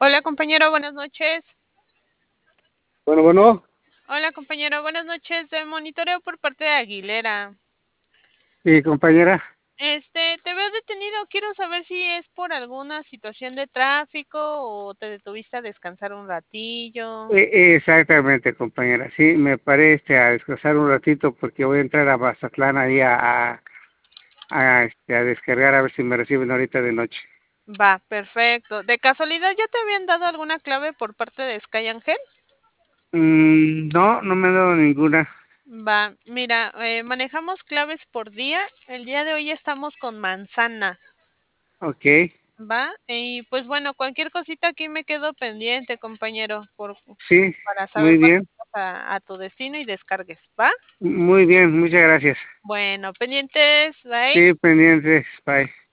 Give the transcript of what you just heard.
Hola compañero, buenas noches. Bueno, bueno, Hola compañero, buenas noches. De monitoreo por parte de Aguilera. sí, compañera. Te veo detenido. Quiero saber si es por alguna situación de tráfico o te detuviste a descansar un ratillo. Exactamente, compañera. Sí, me paré a descansar un ratito porque voy a entrar a Mazatlán ahí a descargar a ver si me reciben ahorita de noche. Va, perfecto. ¿De casualidad ya te habían dado alguna clave por parte de Sky Angel? No, no me han dado ninguna. Va, mira, manejamos claves por día. El día de hoy estamos con manzana. Ok, Va, y pues bueno, cualquier cosita aquí me quedo pendiente, compañero, sí, para saber muy cuándo bien, vas a tu destino y descargues, ¿va? muy bien, muchas gracias. Bueno, pendientes, bye. Sí, pendientes, bye.